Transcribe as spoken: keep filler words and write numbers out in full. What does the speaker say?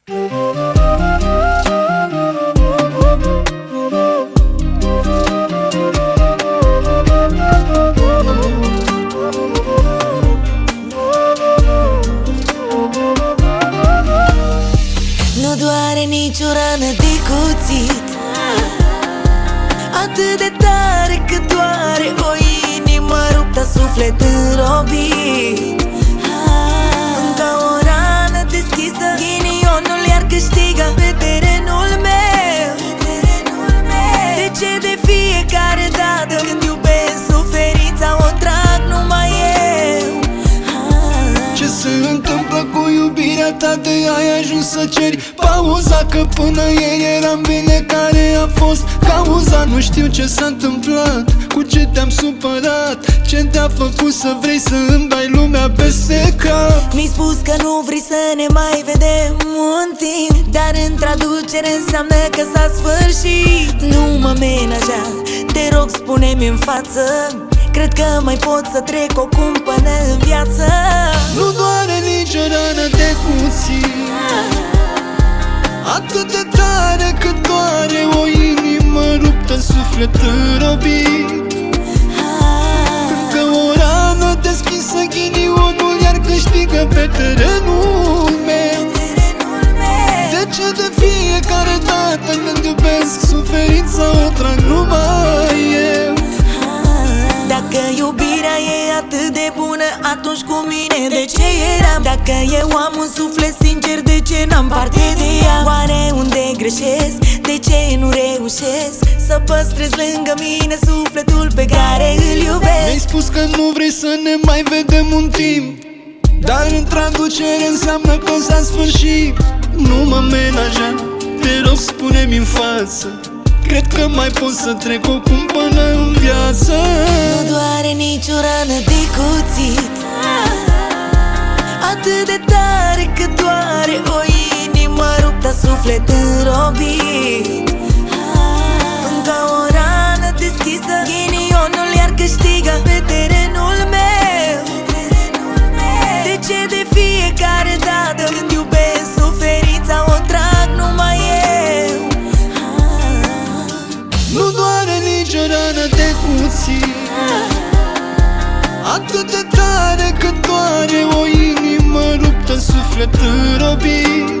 Nu doare nicio rană de cuțit atât de tare cât doare o inimă ruptă, suflet înrobit. Încă o rană deschisă, ghinionul iar câștigă pe terenul meu. De ce de fiecare dată când iubesc suferința o trag numai eu? Ce se întâmplă cu iubirea ta? De ai ajuns să ceri pauza? Că până ieri eram bine, care a fost cauza? Nu știu ce s-a întâmplat, cu ce te-am supărat, ce te-a făcut să vrei să îmi dai lumea peste cap. Mi-ai spus că nu vrei să ne mai vedem un timp, dar în traducere înseamnă că s-a sfârșit. Nu mă menaja, te rog spune-mi în față, cred că mai pot să trec o cumpănă în viață. Nu doare nicio rană de cuțit atât de tare cât doare o inimă ruptă, suflet înrobit. Încă o rană deschisă, ghinionul iar câștigă pe terenul meu. De ce de fiecare dată când iubesc suferința o trag numai eu? Dacă iubirea e atât de bună, atunci cu mine de ce eram? Dacă eu am un suflet sincer, de ce n-am parte de ea? Oare unde greșesc? De ce nu reușesc să păstrez lângă mine sufletul pe care îl iubesc? Mi-ai spus că nu vrei să ne mai vedem un timp, dar în traducere înseamnă că s-a sfârșit. Nu mă menaja, te rog spune-mi în față, cred că mai pot să trec o cumpănă în viață. Nu doare nicio rană de cuțit atât de tare cât doare o inimă ruptă, suflet înrobit. Încă o rană deschisă, ghinionul iar câștigă pe terenul meu. De ce de fiecare dată când iubesc suferința o trag numai eu? Nu doare nicio rană de cuțit atât de tare cât doare o inimă ruptă, suflet înrobit.